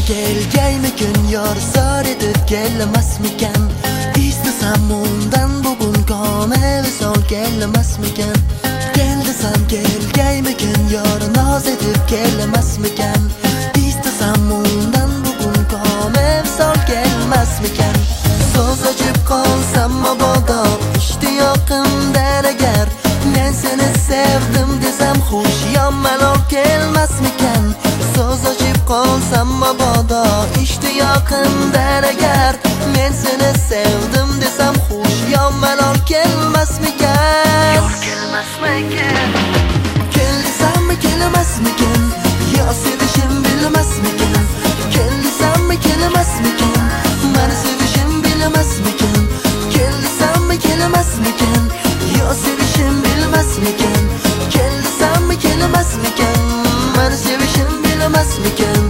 kelgaymikin yor zor etib kelmasmikan istasam undan bugun komil sol kelmasmikan kel desam kelgaymikin yor noz etib kelmasmikan istasam undan bugun komil sol kelmasmikan so'z ochib qolsam mabodo ishtiyoqimdan agar men seni sevdim desam xush malol kelmasmikan so'z ochib qolsam mabodo ishtiyoqimdan agar men seni sevdim desam xush malol kelmasmikan yor kelmasmikan kel desammi kelmasmikan yo sevishim bilmasmikan kel desammi kelmasmikan mani sevishim bilmasmikan kel desammi kelmasmikan yo sevishim bilmasmikan kel desammi kelmasmikan mani sevishim bilmasmikan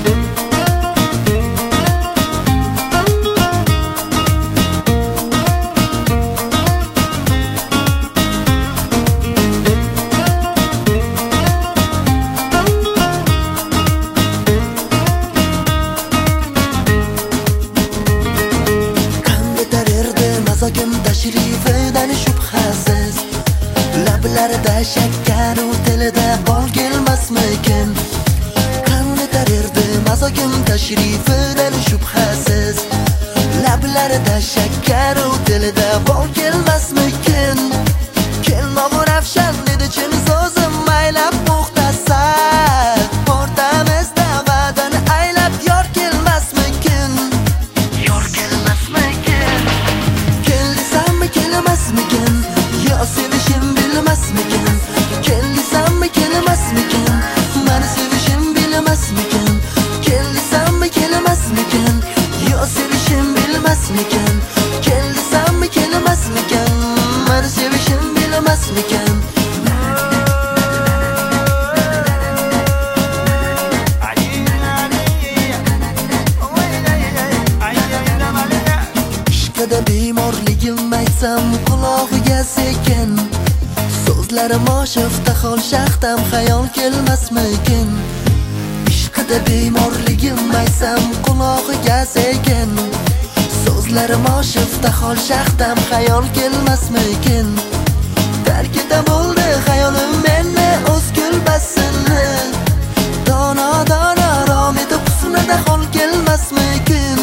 Mazogim tashrifidan shubhasiz lablarida shakkar u tilida bol kelmasmikin qanday tarirdi mazogim tashrifidan shubhasiz lablarida shakkar u tilida bol kelmasmikin kelmog'u ravshan dedi chin so'zim maylab muxtasar o'rtamizda va'dani aylab yor kelmasmikin yor kelmasmikin kelmasmikan yo sevishim bilmasmikan kel desammi kelmasmikan mani sevishim bilmasmikan kel desammi kelmasmikan yo sevishim bilmasmikan kel desammi kelmasmikan mani sevishim bilmasmikan ishqida bemorligim aytsam qulog'iga sekin so'zlarim oshifta hol shaxtam xayol kelmasmikin ishqida bemorligim aytsam qulog'iga sekin so'zlarim oshifta hol shaxtam xayol kelmasmikin tarkida bo'ldi xayolim meni o'z kulbasini dona dona rom etib husnida hol kelmasmikin